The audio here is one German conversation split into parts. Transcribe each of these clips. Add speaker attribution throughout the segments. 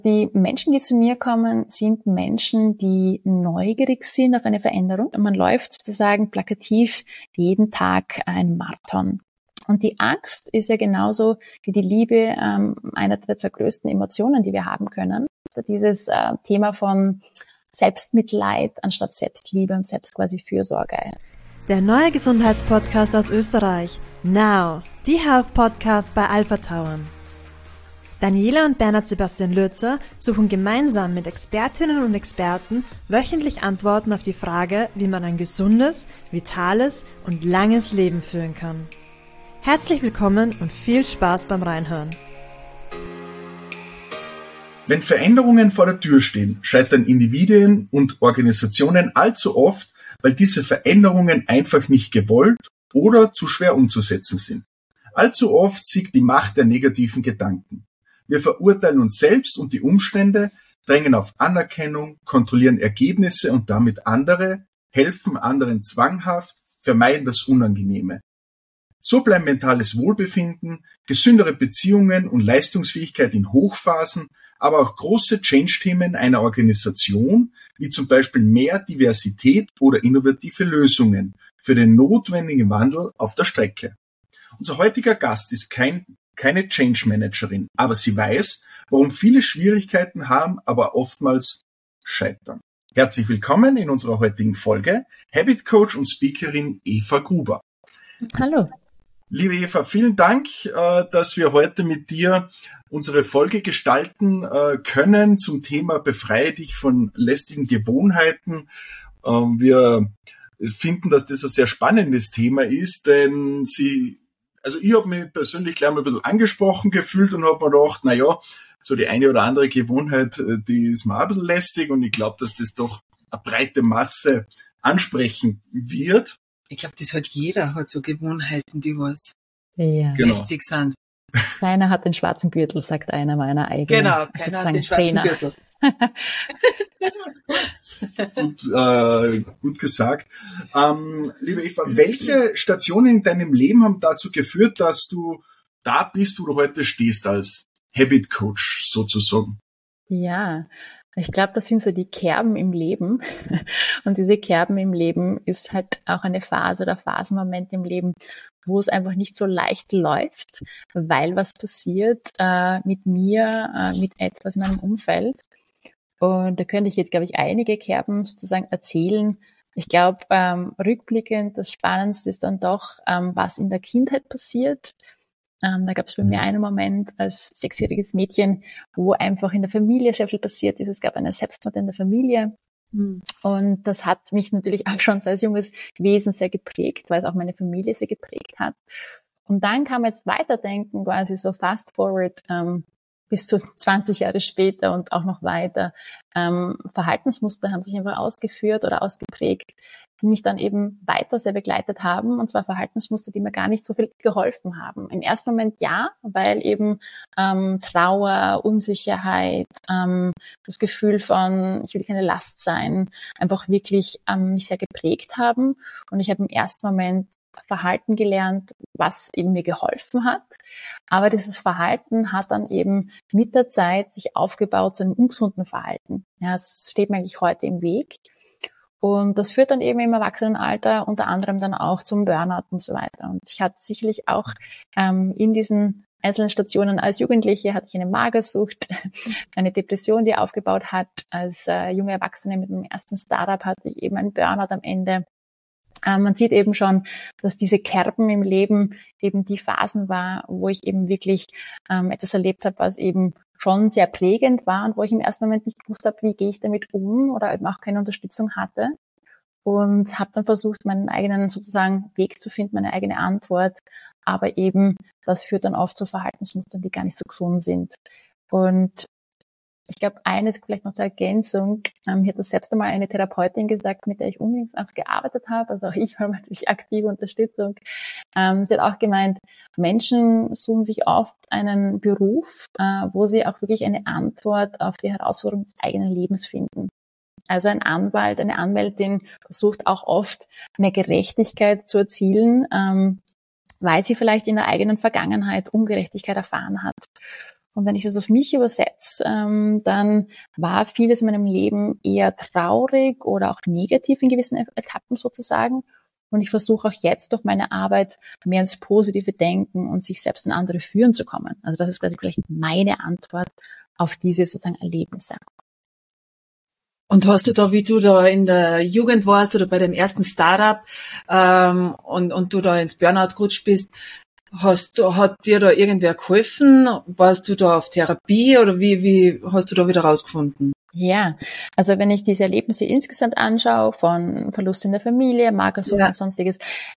Speaker 1: Die Menschen, die zu mir kommen, sind Menschen, die neugierig sind auf eine Veränderung. Und man läuft sozusagen plakativ jeden Tag einen Marathon. Und die Angst ist ja genauso wie die Liebe einer der zwei größten Emotionen, die wir haben können. Dieses Thema von Selbstmitleid anstatt Selbstliebe und selbst quasi Fürsorge.
Speaker 2: Der neue Gesundheitspodcast aus Österreich. Now, die Health Podcast bei Alpha Tauern. Daniela und Bernhard Sebastian Lürzer suchen gemeinsam mit Expertinnen und Experten wöchentlich Antworten auf die Frage, wie man ein gesundes, vitales und langes Leben führen kann. Herzlich willkommen und viel Spaß beim Reinhören.
Speaker 3: Wenn Veränderungen vor der Tür stehen, scheitern Individuen und Organisationen allzu oft, weil diese Veränderungen einfach nicht gewollt oder zu schwer umzusetzen sind. Allzu oft siegt die Macht der negativen Gedanken. Wir verurteilen uns selbst und die Umstände, drängen auf Anerkennung, kontrollieren Ergebnisse und damit andere, helfen anderen zwanghaft, vermeiden das Unangenehme. So bleiben mentales Wohlbefinden, gesündere Beziehungen und Leistungsfähigkeit in Hochphasen, aber auch große Change-Themen einer Organisation, wie zum Beispiel mehr Diversität oder innovative Lösungen für den notwendigen Wandel auf der Strecke. Unser heutiger Gast ist keine Change-Managerin, aber sie weiß, warum viele Schwierigkeiten haben, aber oftmals scheitern. Herzlich willkommen in unserer heutigen Folge, Habit Coach und Speakerin Eva Gruber.
Speaker 1: Hallo.
Speaker 3: Liebe Eva, vielen Dank, dass wir heute mit dir unsere Folge gestalten können zum Thema Befreie dich von lästigen Gewohnheiten. Wir finden, dass das ein sehr spannendes Thema ist, denn ich habe mich persönlich gleich mal ein bisschen angesprochen gefühlt und habe mir gedacht, so die eine oder andere Gewohnheit, die ist mir auch ein bisschen lästig und ich glaube, dass das doch eine breite Masse ansprechen wird.
Speaker 4: Ich glaube, jeder hat so Gewohnheiten, die was lästig sind.
Speaker 1: Keiner hat den schwarzen Gürtel, sagt einer meiner eigenen.
Speaker 4: Genau, keiner hat den schwarzen Gürtel.
Speaker 3: Gut gesagt. Liebe Eva, welche Stationen in deinem Leben haben dazu geführt, dass du da bist, wo du heute stehst als Habit Coach sozusagen?
Speaker 1: Ja, ich glaube, das sind so die Kerben im Leben. Und diese Kerben im Leben ist halt auch eine Phase oder Phasenmoment im Leben, wo es einfach nicht so leicht läuft, weil was passiert mit mir, mit etwas in meinem Umfeld. Und da könnte ich jetzt, glaube ich, einige Kerben sozusagen erzählen. Ich glaube, rückblickend, das Spannendste ist dann doch, was in der Kindheit passiert. Da gab es bei mir einen Moment als 6-jähriges Mädchen, wo einfach in der Familie sehr viel passiert ist. Es gab einen Selbstmord in der Familie. Und das hat mich natürlich auch schon als junges Wesen sehr geprägt, weil es auch meine Familie sehr geprägt hat. Und dann kann man jetzt weiterdenken, quasi so fast forward, bis zu 20 Jahre später und auch noch weiter. Verhaltensmuster haben sich einfach ausgeführt oder ausgeprägt, die mich dann eben weiter sehr begleitet haben, und zwar Verhaltensmuster, die mir gar nicht so viel geholfen haben. Im ersten Moment ja, weil eben Trauer, Unsicherheit, das Gefühl von, ich will keine Last sein, einfach wirklich mich sehr geprägt haben. Und ich habe im ersten Moment Verhalten gelernt, was eben mir geholfen hat. Aber dieses Verhalten hat dann eben mit der Zeit sich aufgebaut zu einem ungesunden Verhalten. Ja, es steht mir eigentlich heute im Weg. Und das führt dann eben im Erwachsenenalter unter anderem dann auch zum Burnout und so weiter. Und ich hatte sicherlich auch in diesen einzelnen Stationen als Jugendliche hatte ich eine Magersucht, eine Depression, die aufgebaut hat. Als junge Erwachsene mit dem ersten Startup hatte ich eben einen Burnout am Ende. Man sieht eben schon, dass diese Kerben im Leben eben die Phasen war, wo ich eben wirklich etwas erlebt habe, was eben schon sehr prägend war und wo ich im ersten Moment nicht gewusst habe, wie gehe ich damit um oder eben auch keine Unterstützung hatte. Und habe dann versucht, meinen eigenen sozusagen Weg zu finden, meine eigene Antwort. Aber eben, das führt dann oft zu Verhaltensmustern, die gar nicht so gesund sind. Und ich glaube, eines vielleicht noch zur Ergänzung, hier hat das selbst einmal eine Therapeutin gesagt, mit der ich unbedingt auch gearbeitet habe, also auch ich habe natürlich aktive Unterstützung. Sie hat auch gemeint, Menschen suchen sich oft einen Beruf, wo sie auch wirklich eine Antwort auf die Herausforderung des eigenen Lebens finden. Also ein Anwalt, eine Anwältin versucht auch oft mehr Gerechtigkeit zu erzielen, weil sie vielleicht in der eigenen Vergangenheit Ungerechtigkeit erfahren hat. Und wenn ich das auf mich übersetze, dann war vieles in meinem Leben eher traurig oder auch negativ in gewissen Etappen sozusagen. Und ich versuche auch jetzt durch meine Arbeit mehr ins positive Denken und sich selbst und andere führen zu kommen. Also das ist quasi vielleicht meine Antwort auf diese sozusagen Erlebnisse.
Speaker 4: Und hast du da, wie du da in der Jugend warst oder bei dem ersten Startup und du da ins Burnout gerutscht bist, hat dir da irgendwer geholfen? Warst du da auf Therapie oder wie hast du da wieder rausgefunden?
Speaker 1: Ja, also wenn ich diese Erlebnisse insgesamt anschaue, von Verlust in der Familie, Magersucht und sonstiges,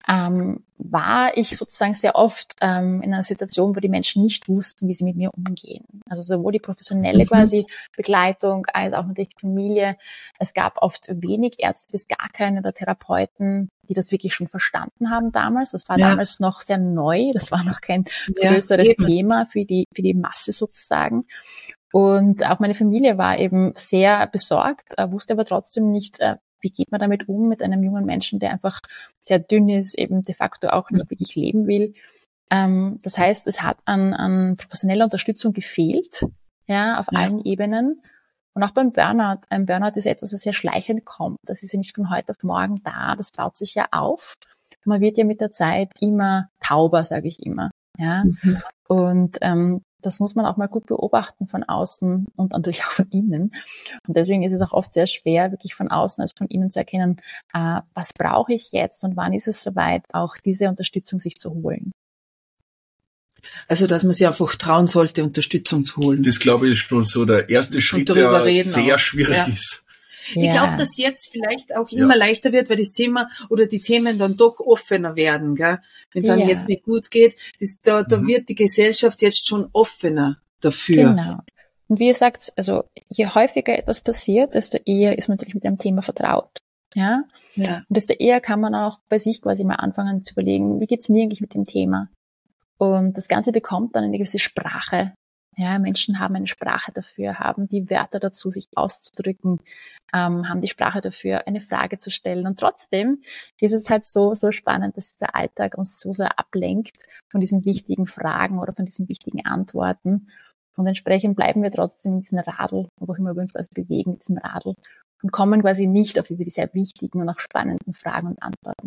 Speaker 1: war ich sozusagen sehr oft in einer Situation, wo die Menschen nicht wussten, wie sie mit mir umgehen. Also sowohl die professionelle quasi Begleitung als auch natürlich die Familie. Es gab oft wenig Ärzte bis gar keine oder Therapeuten, die das wirklich schon verstanden haben damals. Das war damals noch sehr neu, das war noch kein größeres Thema für die Masse sozusagen. Und auch meine Familie war eben sehr besorgt, wusste aber trotzdem nicht, wie geht man damit um mit einem jungen Menschen, der einfach sehr dünn ist, eben de facto auch nicht wirklich leben will. Das heißt, es hat an professioneller Unterstützung gefehlt, auf allen Ebenen. Und auch beim Burnout. Ein Burnout ist etwas, was sehr schleichend kommt. Das ist ja nicht von heute auf morgen da. Das baut sich ja auf. Man wird ja mit der Zeit immer tauber, sage ich immer. Ja. Und das muss man auch mal gut beobachten von außen und natürlich auch von innen. Und deswegen ist es auch oft sehr schwer, wirklich von außen als von innen zu erkennen, was brauche ich jetzt und wann ist es soweit, auch diese Unterstützung sich zu holen.
Speaker 4: Also, dass man sich einfach trauen sollte, Unterstützung zu holen.
Speaker 3: Das, glaube ich, ist schon so der erste Schritt, der sehr schwierig ist.
Speaker 4: Ich glaube, dass jetzt vielleicht auch immer leichter wird, weil das Thema oder die Themen dann doch offener werden, gell? Wenn es einem jetzt nicht gut geht, da wird die Gesellschaft jetzt schon offener dafür.
Speaker 1: Genau. Und wie ihr sagt, also je häufiger etwas passiert, desto eher ist man natürlich mit dem Thema vertraut. Ja. Und desto eher kann man auch bei sich quasi mal anfangen zu überlegen, wie geht's mir eigentlich mit dem Thema? Und das Ganze bekommt dann eine gewisse Sprache. Ja, Menschen haben eine Sprache dafür, haben die Wörter dazu, sich auszudrücken, haben die Sprache dafür, eine Frage zu stellen. Und trotzdem ist es halt so spannend, dass der Alltag uns so sehr ablenkt von diesen wichtigen Fragen oder von diesen wichtigen Antworten. Und entsprechend bleiben wir trotzdem in diesem Radl, wo auch immer wir uns quasi bewegen, in diesem Radl, und kommen quasi nicht auf diese sehr wichtigen und auch spannenden Fragen und Antworten.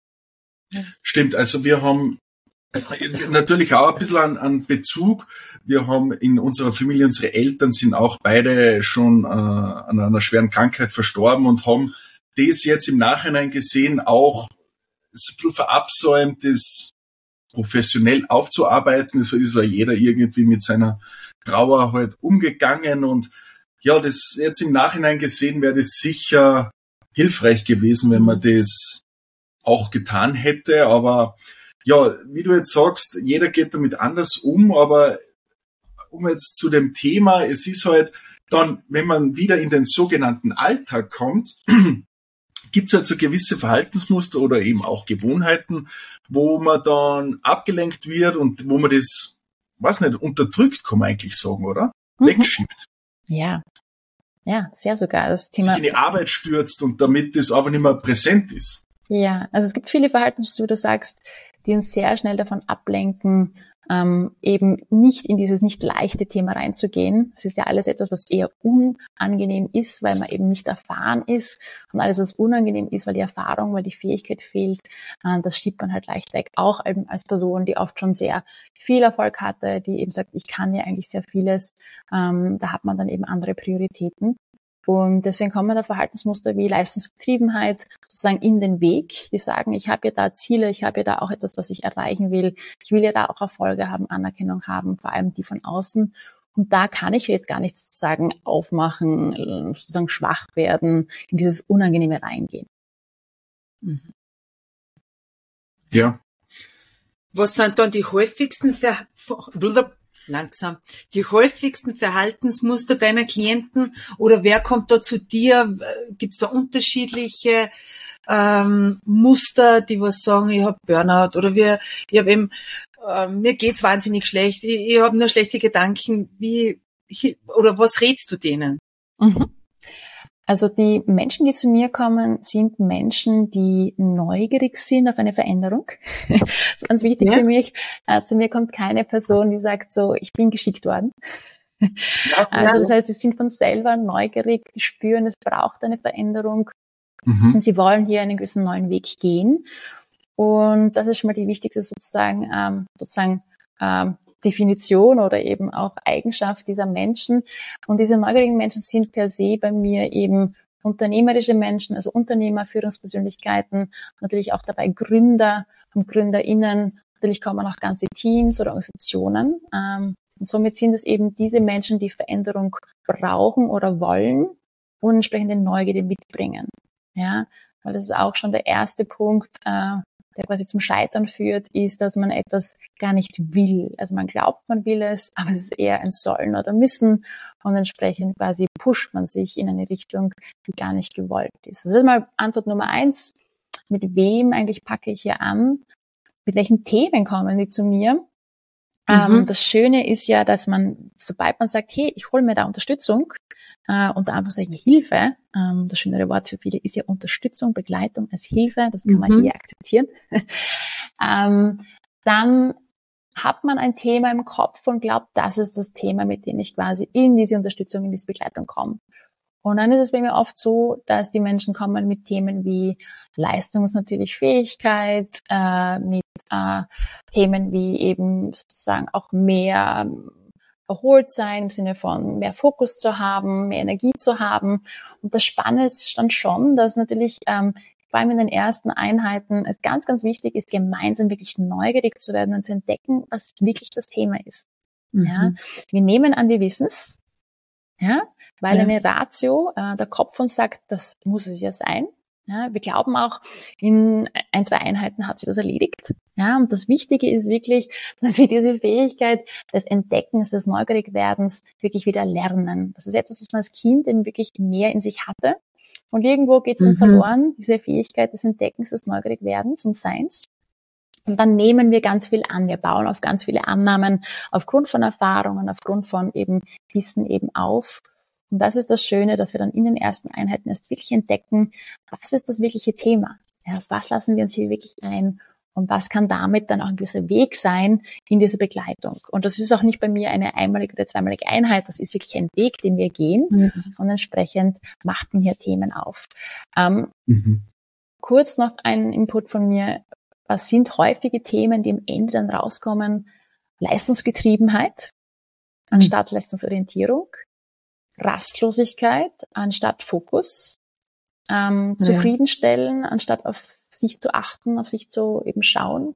Speaker 3: Stimmt, also wir haben natürlich auch ein bisschen an Bezug. Wir haben in unserer Familie, unsere Eltern sind auch beide schon an einer schweren Krankheit verstorben und haben das jetzt im Nachhinein gesehen, auch so ein bisschen verabsäumt, das professionell aufzuarbeiten. Es ist ja jeder irgendwie mit seiner Trauer halt umgegangen und ja, das jetzt im Nachhinein gesehen wäre das sicher hilfreich gewesen, wenn man das auch getan hätte, aber ja, wie du jetzt sagst, jeder geht damit anders um, aber um jetzt zu dem Thema, es ist halt dann, wenn man wieder in den sogenannten Alltag kommt, gibt es halt so gewisse Verhaltensmuster oder eben auch Gewohnheiten, wo man dann abgelenkt wird und wo man das, weiß nicht, unterdrückt, kann man eigentlich sagen, oder? Wegschiebt.
Speaker 1: Ja, sehr sogar. Das Thema
Speaker 3: sich in die Arbeit stürzt und damit das einfach nicht mehr präsent ist.
Speaker 1: Ja, also es gibt viele Verhaltensmuster, wie du sagst, die uns sehr schnell davon ablenken, eben nicht in dieses nicht leichte Thema reinzugehen. Es ist ja alles etwas, was eher unangenehm ist, weil man eben nicht erfahren ist. Und alles, was unangenehm ist, weil die Erfahrung, weil die Fähigkeit fehlt, das schiebt man halt leicht weg. Auch eben als Person, die oft schon sehr viel Erfolg hatte, die eben sagt, ich kann ja eigentlich sehr vieles. Da hat man dann eben andere Prioritäten. Und deswegen kommen da Verhaltensmuster wie Leistungsgetriebenheit sozusagen in den Weg. Die sagen, ich habe ja da Ziele, ich habe ja da auch etwas, was ich erreichen will. Ich will ja da auch Erfolge haben, Anerkennung haben, vor allem die von außen. Und da kann ich jetzt gar nicht sozusagen aufmachen, sozusagen schwach werden, in dieses Unangenehme reingehen.
Speaker 3: Ja.
Speaker 4: Was sind dann die häufigsten die häufigsten Verhaltensmuster deiner Klienten oder wer kommt da zu dir? Gibt es da unterschiedliche Muster, die was sagen, ich habe Burnout oder ich habe eben, mir geht's wahnsinnig schlecht, ich habe nur schlechte Gedanken, oder was rätst du denen?
Speaker 1: Also die Menschen, die zu mir kommen, sind Menschen, die neugierig sind auf eine Veränderung. Das ist ganz wichtig für mich. Zu mir kommt keine Person, die sagt so, ich bin geschickt worden. Also das heißt, sie sind von selber neugierig, die spüren, es braucht eine Veränderung und sie wollen hier einen gewissen neuen Weg gehen. Und das ist schon mal die wichtigste Definition oder eben auch Eigenschaft dieser Menschen. Und diese neugierigen Menschen sind per se bei mir eben unternehmerische Menschen, also Unternehmer, Führungspersönlichkeiten, natürlich auch dabei Gründer und GründerInnen. Natürlich kommen auch ganze Teams oder Organisationen. Und somit sind es eben diese Menschen, die Veränderung brauchen oder wollen und entsprechende Neugierde mitbringen. Ja, weil das ist auch schon der erste Punkt, der quasi zum Scheitern führt, ist, dass man etwas gar nicht will. Also man glaubt, man will es, aber es ist eher ein Sollen oder Müssen und entsprechend quasi pusht man sich in eine Richtung, die gar nicht gewollt ist. Das ist mal Antwort Nummer 1. Mit wem eigentlich packe ich hier an? Mit welchen Themen kommen die zu mir? Das Schöne ist ja, dass man, sobald man sagt, hey, ich hole mir da Unterstützung, unter Anführungszeichen Hilfe, das schönere Wort für viele ist ja Unterstützung, Begleitung als Hilfe, das kann man hier akzeptieren, dann hat man ein Thema im Kopf und glaubt, das ist das Thema, mit dem ich quasi in diese Unterstützung, in diese Begleitung komme. Und dann ist es bei mir oft so, dass die Menschen kommen mit Themen wie natürlich Fähigkeit, mit Themen wie eben sozusagen auch mehr erholt sein, im Sinne von mehr Fokus zu haben, mehr Energie zu haben. Und das Spannende ist dann schon, dass natürlich vor allem in den ersten Einheiten es ganz, ganz wichtig ist, gemeinsam wirklich neugierig zu werden und zu entdecken, was wirklich das Thema ist. Ja? Wir nehmen an, wir wissen es. Ja, weil eine Ratio, der Kopf uns sagt, das muss es ja sein. Ja, wir glauben auch, in 1, 2 Einheiten hat sich das erledigt. Ja, und das Wichtige ist wirklich, dass wir diese Fähigkeit des Entdeckens, des Neugierigwerdens wirklich wieder lernen. Das ist etwas, was man als Kind eben wirklich mehr in sich hatte. Und irgendwo geht es dann verloren, diese Fähigkeit des Entdeckens, des Neugierigwerdens und Seins. Und dann nehmen wir ganz viel an. Wir bauen auf ganz viele Annahmen aufgrund von Erfahrungen, aufgrund von eben Wissen eben auf. Und das ist das Schöne, dass wir dann in den ersten Einheiten erst wirklich entdecken, was ist das wirkliche Thema? Ja, auf was lassen wir uns hier wirklich ein? Und was kann damit dann auch ein gewisser Weg sein in dieser Begleitung? Und das ist auch nicht bei mir eine einmalige oder zweimalige Einheit. Das ist wirklich ein Weg, den wir gehen. Und entsprechend macht man hier Themen auf. Kurz noch ein Input von mir. Was sind häufige Themen, die am Ende dann rauskommen? Leistungsgetriebenheit anstatt Leistungsorientierung, Rastlosigkeit anstatt Fokus, Zufriedenstellen anstatt auf sich zu achten, auf sich zu eben schauen,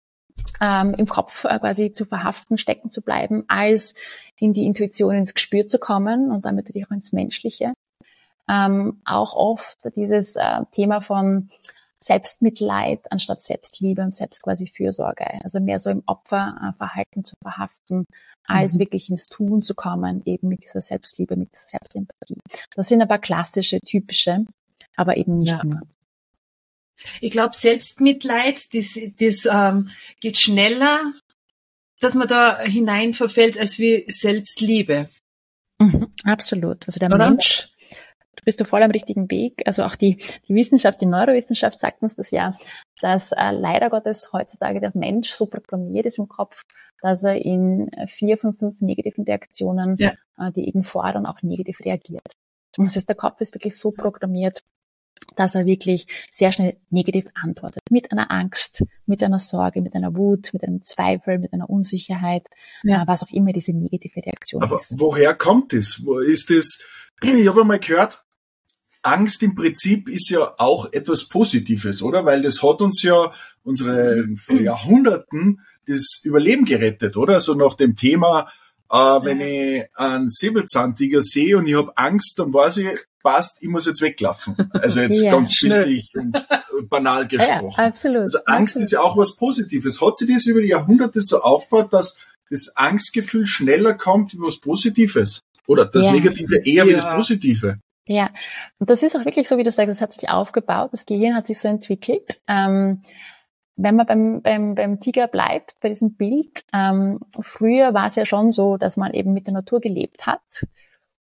Speaker 1: im Kopf quasi zu verhaften, stecken zu bleiben, als in die Intuition, ins Gespür zu kommen und damit natürlich auch ins Menschliche. Auch oft dieses Thema von Selbstmitleid anstatt Selbstliebe und selbst quasi Fürsorge. Also mehr so im Opferverhalten zu verhaften, als wirklich ins Tun zu kommen, eben mit dieser Selbstliebe, mit dieser Selbstempathie. Das sind aber klassische, typische, aber eben nicht nur.
Speaker 4: Ich glaube, Selbstmitleid, das geht schneller, dass man da hinein verfällt, als wie Selbstliebe.
Speaker 1: Absolut. Also der Mensch, du bist voll am richtigen Weg. Also auch die Wissenschaft, die Neurowissenschaft sagt uns das ja, dass leider Gottes heutzutage der Mensch so programmiert ist im Kopf, dass er in 4 von 5 negativen Reaktionen, die eben fordern, auch negativ reagiert. Und das heißt, der Kopf ist wirklich so programmiert, dass er wirklich sehr schnell negativ antwortet. Mit einer Angst, mit einer Sorge, mit einer Wut, mit einem Zweifel, mit einer Unsicherheit, was auch immer diese negative Reaktion ist.
Speaker 3: Aber woher kommt das? Wo ist das? Ich habe einmal gehört, Angst im Prinzip ist ja auch etwas Positives, oder? Weil das hat uns ja vor Jahrhunderten das Überleben gerettet, oder? So nach dem Thema, wenn ich einen Säbelzahntiger sehe und ich habe Angst, dann weiß ich, passt, ich muss jetzt weglaufen. Also jetzt ganz bildlich und banal gesprochen.
Speaker 1: Ja, absolut.
Speaker 3: Also Angst ist ja auch was Positives. Hat sich das über die Jahrhunderte so aufgebaut, dass das Angstgefühl schneller kommt wie was Positives? Oder das Negative eher wie das Positive?
Speaker 1: Ja, und das ist auch wirklich so, wie du sagst, es hat sich aufgebaut, das Gehirn hat sich so entwickelt. Wenn man beim Tiger bleibt, bei diesem Bild, früher war es ja schon so, dass man eben mit der Natur gelebt hat.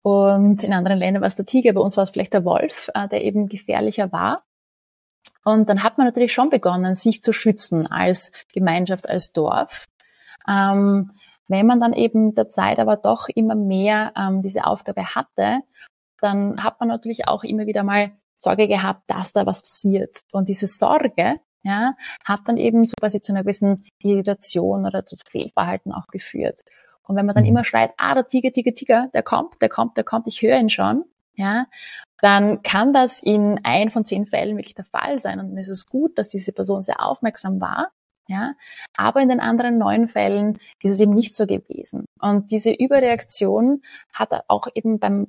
Speaker 1: Und in anderen Ländern war es der Tiger, bei uns war es vielleicht der Wolf, der eben gefährlicher war. Und dann hat man natürlich schon begonnen, sich zu schützen als Gemeinschaft, als Dorf. Wenn man dann eben mit der Zeit aber doch immer mehr diese Aufgabe hatte, dann hat man natürlich auch immer wieder mal Sorge gehabt, dass da was passiert. Und diese Sorge, ja, hat dann eben so quasi zu einer gewissen Irritation oder zu Fehlverhalten auch geführt. Und wenn man dann immer schreit, der Tiger, Tiger, Tiger, der kommt, ich höre ihn schon, ja, dann kann das in 1 von 10 Fällen wirklich der Fall sein. Und dann ist es gut, dass diese Person sehr aufmerksam war, ja, aber in den anderen 9 Fällen ist es eben nicht so gewesen. Und diese Überreaktion hat auch eben beim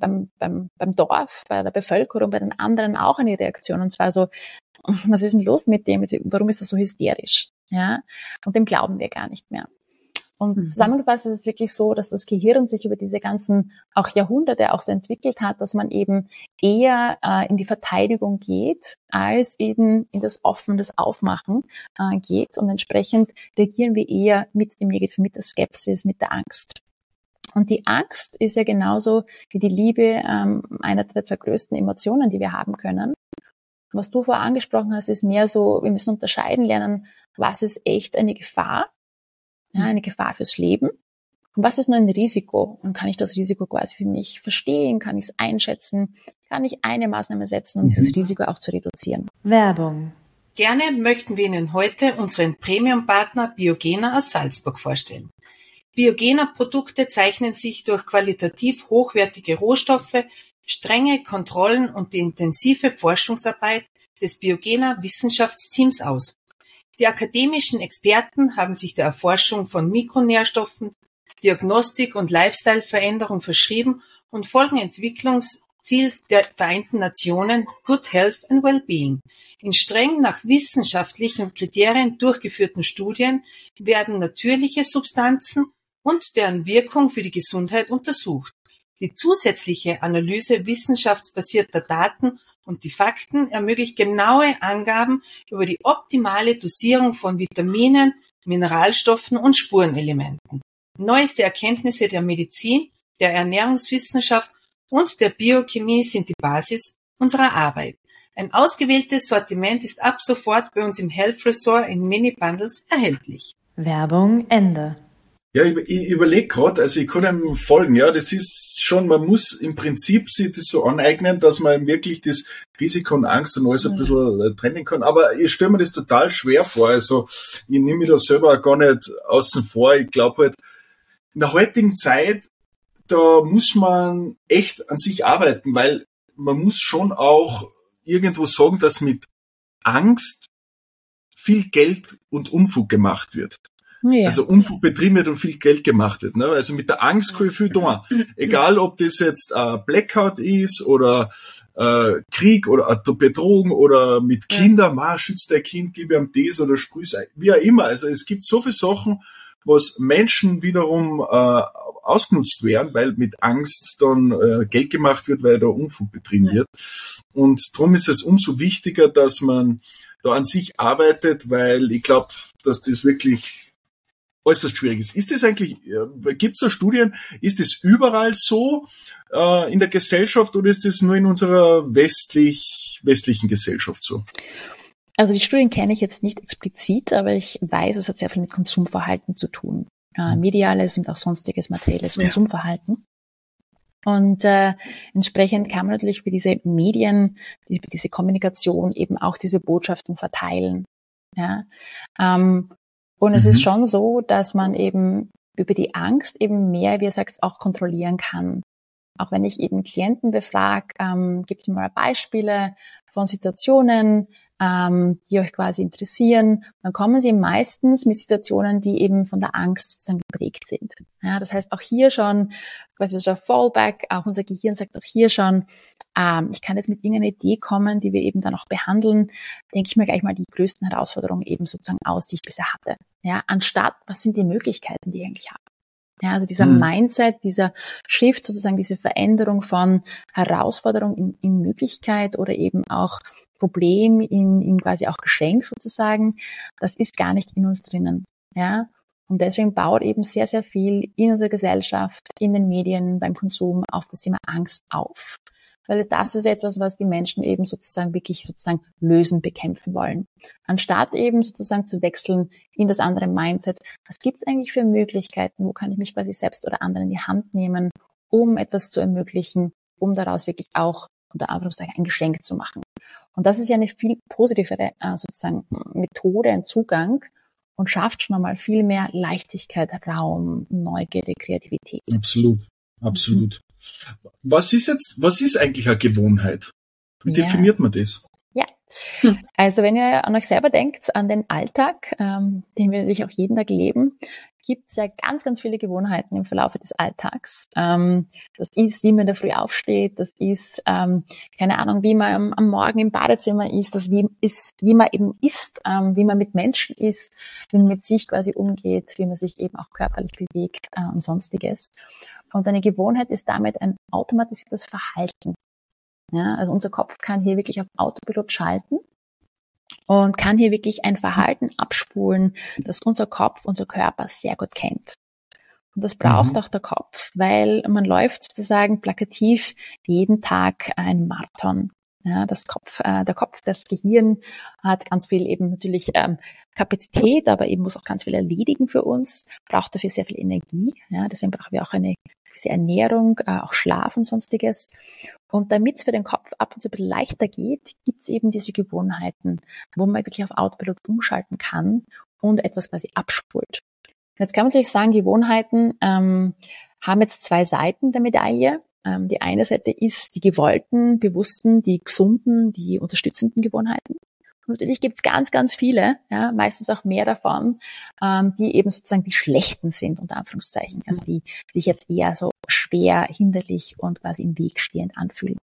Speaker 1: Dorf, bei der Bevölkerung, bei den anderen auch eine Reaktion. Und zwar so, was ist denn los mit dem? Warum ist er so hysterisch? Ja, und dem glauben wir gar nicht mehr. Und zusammengefasst ist es wirklich so, dass das Gehirn sich über diese ganzen auch Jahrhunderte auch so entwickelt hat, dass man eben eher in die Verteidigung geht, als eben in das Offen, das Aufmachen geht. Und entsprechend reagieren wir eher mit dem Negativen, mit der Skepsis, mit der Angst. Und die Angst ist ja genauso wie die Liebe einer der 2 größten Emotionen, die wir haben können. Was du vorher angesprochen hast, ist mehr so, wir müssen unterscheiden lernen, was ist echt eine Gefahr, ja, eine Gefahr fürs Leben, und was ist nur ein Risiko, und kann ich das Risiko quasi für mich verstehen, kann ich es einschätzen, kann ich eine Maßnahme setzen, um dieses Risiko auch zu reduzieren.
Speaker 2: Werbung.
Speaker 4: Gerne möchten wir Ihnen heute unseren Premium-Partner Biogena aus Salzburg vorstellen. Biogena-Produkte zeichnen sich durch qualitativ hochwertige Rohstoffe, strenge Kontrollen und die intensive Forschungsarbeit des Biogena-Wissenschaftsteams aus. Die akademischen Experten haben sich der Erforschung von Mikronährstoffen, Diagnostik und Lifestyle-Veränderung verschrieben und folgen Entwicklungsziel der Vereinten Nationen Good Health and Wellbeing. In streng nach wissenschaftlichen Kriterien durchgeführten Studien werden natürliche Substanzen und deren Wirkung für die Gesundheit untersucht. Die zusätzliche Analyse wissenschaftsbasierter Daten und die Fakten ermöglicht genaue Angaben über die optimale Dosierung von Vitaminen, Mineralstoffen und Spurenelementen. Neueste Erkenntnisse der Medizin, der Ernährungswissenschaft und der Biochemie sind die Basis unserer Arbeit. Ein ausgewähltes Sortiment ist ab sofort bei uns im Health Resort in Mini-Bundles erhältlich.
Speaker 2: Werbung Ende.
Speaker 3: Ja, ich überlege gerade, also ich kann ihm folgen, ja, das ist schon, man muss im Prinzip sich das so aneignen, dass man wirklich das Risiko und Angst und alles ein bisschen trennen kann, aber ich stelle mir das total schwer vor, also ich nehme mich da selber gar nicht außen vor, ich glaube halt, in der heutigen Zeit, da muss man echt an sich arbeiten, weil man muss schon auch irgendwo sagen, dass mit Angst viel Geld und Unfug gemacht wird. Ja. Also Unfug betrieben wird und viel Geld gemacht wird. Ne? Also mit der Angst kann ich viel tun. Egal, ob das jetzt Blackout ist oder Krieg oder eine Bedrohung oder mit Kindern, schützt dein Kind, gib ihm das oder sprüh's, wie auch immer. Also es gibt so viele Sachen, was Menschen wiederum ausgenutzt werden, weil mit Angst dann Geld gemacht wird, weil da Unfug betrieben wird. Und darum ist es umso wichtiger, dass man da an sich arbeitet, weil ich glaube, dass das wirklich äußerst schwierig ist. Ist das eigentlich, gibt es da Studien, ist das überall so in der Gesellschaft oder ist das nur in unserer westlichen Gesellschaft so?
Speaker 1: Also die Studien kenne ich jetzt nicht explizit, aber ich weiß, es hat sehr viel mit Konsumverhalten zu tun. Mediales und auch sonstiges materielles Konsumverhalten. Und entsprechend kann man natürlich über diese Medien, über diese Kommunikation eben auch diese Botschaften verteilen. Ja. Und es ist schon so, dass man eben über die Angst eben mehr, wie ihr sagt, auch kontrollieren kann. Auch wenn ich eben Klienten befrage, gibt es mal Beispiele von Situationen, die euch quasi interessieren, dann kommen sie meistens mit Situationen, die eben von der Angst sozusagen geprägt sind. Ja, das heißt auch hier schon, quasi so ein Fallback, auch unser Gehirn sagt auch hier schon, ich kann jetzt mit irgendeiner Idee kommen, die wir eben dann auch behandeln, denke ich mir gleich mal die größten Herausforderungen eben sozusagen aus, die ich bisher hatte. Ja, anstatt, was sind die Möglichkeiten, die ich eigentlich habe? Ja, also dieser Mindset, dieser Shift sozusagen, diese Veränderung von Herausforderung in Möglichkeit oder eben auch Problem in quasi auch Geschenk sozusagen, das ist gar nicht in uns drinnen. Ja, Und deswegen baut eben sehr, sehr viel in unserer Gesellschaft, in den Medien, beim Konsum auf das Thema Angst auf. Weil das ist etwas, was die Menschen eben wirklich lösen, bekämpfen wollen. Anstatt eben sozusagen zu wechseln in das andere Mindset. Was gibt es eigentlich für Möglichkeiten? Wo kann ich mich quasi selbst oder anderen in die Hand nehmen, um etwas zu ermöglichen, um daraus wirklich auch unter Anführungszeichen ein Geschenk zu machen? Und das ist ja eine viel positivere Methode, ein Zugang, und schafft schon einmal viel mehr Leichtigkeit, Raum, Neugierde, Kreativität.
Speaker 3: Absolut, absolut. Was ist eigentlich eine Gewohnheit? Wie definiert man das?
Speaker 1: Ja, also wenn ihr an euch selber denkt, an den Alltag, den wir natürlich auch jeden Tag leben, gibt es ja ganz, ganz viele Gewohnheiten im Verlauf des Alltags. Das ist, wie man in der Früh aufsteht, das ist, keine Ahnung, wie man am Morgen im Badezimmer ist, wie man eben isst, wie man mit Menschen ist, wie man mit sich quasi umgeht, wie man sich eben auch körperlich bewegt und sonstiges. Und eine Gewohnheit ist damit ein automatisiertes Verhalten. Ja, also unser Kopf kann hier wirklich auf Autopilot schalten und kann hier wirklich ein Verhalten abspulen, das unser Kopf, unser Körper sehr gut kennt. Und das braucht auch der Kopf, weil man läuft sozusagen plakativ jeden Tag einen Marathon. Ja, der Kopf, das Gehirn hat ganz viel eben natürlich Kapazität, aber eben muss auch ganz viel erledigen für uns, braucht dafür sehr viel Energie. Ja, deswegen brauchen wir auch eine gewisse Ernährung, auch Schlaf und sonstiges. Und damit es für den Kopf ab und zu ein bisschen leichter geht, gibt es eben diese Gewohnheiten, wo man wirklich auf Autopilot umschalten kann und etwas quasi abspult. Jetzt kann man natürlich sagen, Gewohnheiten haben jetzt zwei Seiten der Medaille. Die eine Seite ist die gewollten, bewussten, die gesunden, die unterstützenden Gewohnheiten. Und natürlich gibt es ganz, ganz viele, ja, meistens auch mehr davon, die eben sozusagen die schlechten sind, unter Anführungszeichen. Also die sich jetzt eher so schwer, hinderlich und quasi im Weg stehend anfühlen.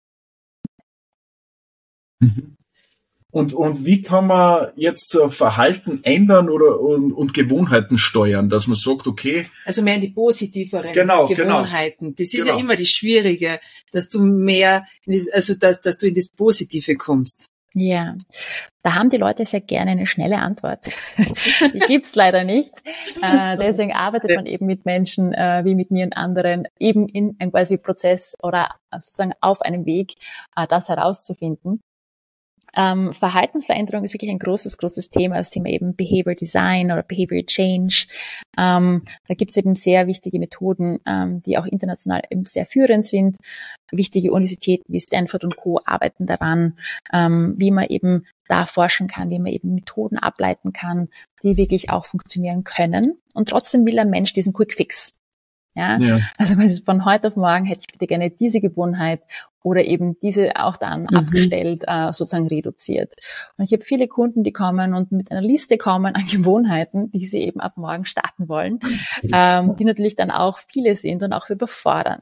Speaker 3: Und wie kann man jetzt Verhalten ändern und Gewohnheiten steuern, dass man sagt, okay.
Speaker 4: Also mehr in die positiveren Gewohnheiten. Genau. Das ist ja immer die Schwierige, dass du mehr, dass du in das Positive kommst.
Speaker 1: Ja, da haben die Leute sehr gerne eine schnelle Antwort. Die gibt's leider nicht. Deswegen arbeitet man eben mit Menschen wie mit mir und anderen eben in einem quasi Prozess oder sozusagen auf einem Weg, das herauszufinden. Verhaltensveränderung ist wirklich ein großes Thema, das Thema eben Behavior Design oder Behavior Change. Da gibt es eben sehr wichtige Methoden, die auch international eben sehr führend sind. Wichtige Universitäten wie Stanford und Co. arbeiten daran, wie man eben da forschen kann, wie man eben Methoden ableiten kann, die wirklich auch funktionieren können. Und trotzdem will ein Mensch diesen Quick Fix. Ja. Also von heute auf morgen hätte ich bitte gerne diese Gewohnheit oder eben diese auch dann abgestellt, sozusagen reduziert. Und ich habe viele Kunden, die kommen und mit einer Liste kommen an Gewohnheiten, die sie eben ab morgen starten wollen, die natürlich dann auch viele sind und auch überfordern.